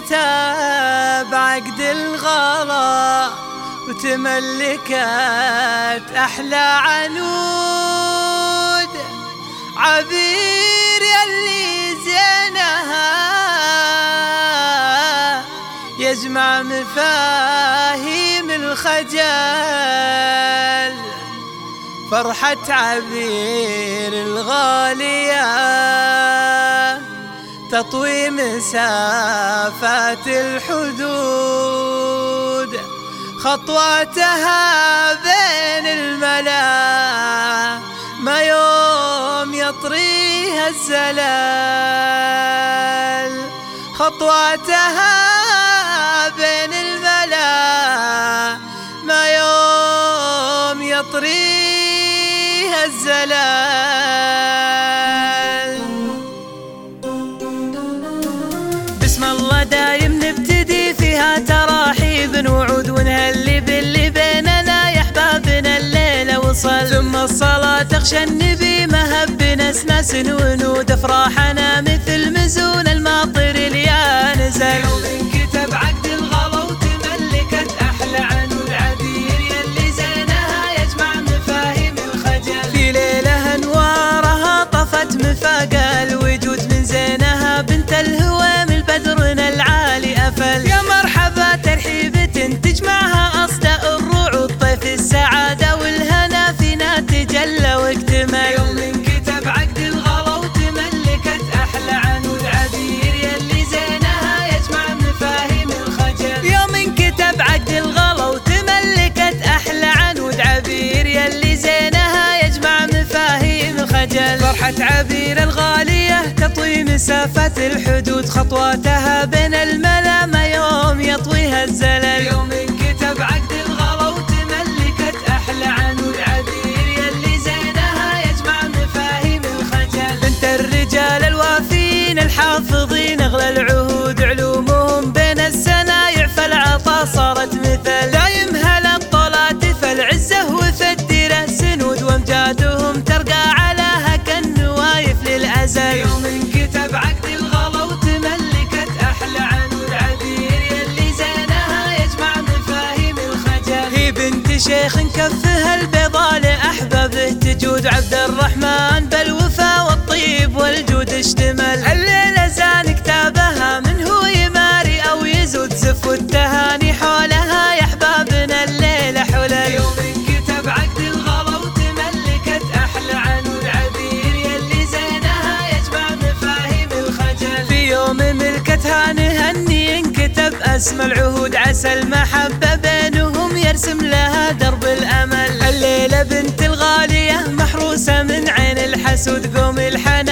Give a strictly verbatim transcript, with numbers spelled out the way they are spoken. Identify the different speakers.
Speaker 1: انكتب عقد الغلا وتملكت أحلى عنود، عبير يلي زينها يجمع مفاهيم الخجل، فرحة عبير الغالية تطوي مسافات الحدود، خطواتها بين الملا ما يوم يطريها الزلال، خطواتها بين الملا ما يوم يطريها الزلال. بسم الله دايم نبتدي فيها تراحيب وعود ونهلي باللي بيننا يا احبابنا الليله وصل، ثم الصلاه تغشى النبي مهب نسناس ونود، افراحنا مثل مزون الماطر اليا نزل. يوم انكتب عقد الغلا وتملكت احلى عنود، عبير يلي زينها يجمع مفاهيم الخجل، في ليله انوارها طفت مفاق الوجود، من زينها بنت الهوام البدرنا العالي افل. يا مرحبا ترحيبة تجمعها اصداء الرعود، طيف السعاده والهنا فينا تجلى واكتمل. يوم انكتب عقد الغلا وتملكت احلى عنود، عبير يلي زينها يجمع مفاهيم الخجل. يوم انكتب عقد الغلا وتملكت احلى عنود، عبير يلي زينها يجمع مفاهيم الخجل، فرحة عبير الغالية تطوي مسافات الحدود، خطواتها بين الملا ما يوم يطويها الزلل. يوم انكتب عقد الغلا وتملكت احلى عنود، عبير يلي زينها يجمع مفاهيم الخجل، بنت الرجال الوافين الحافظين اغلى العهود، علومهم بين السنايع فالعطا صارت مثل، دايم هلا الطلات فالعزه وفدره سنود، وامجادهم ترقى علىها كالنوايف للازل. يوم انكتب عقد الغلا وتملكت احلى عنود، عبير يلي زينها يجمع مفاهيم الخجل، هي بنت شيخ كفها البيضاء لاحبابه تجود، عبد الرحمن بالوفا والطيب والجود اشتمل. الليله زان كتابها من هو يماري او يزود، زف التهاني حولها يا احبابنا الليله حلل. يوم انكتب عقد الغلا وتملكت احلى عنود، عبير يلي زينها يجمع مفاهيم الخجل، في يوم ملكتها نهني انكتب اسمى العهود، عسى المحبه بينهم يرسم لها درب الامل. الليله بنت الغاليه محروسه من عين الحسود، قوم الحن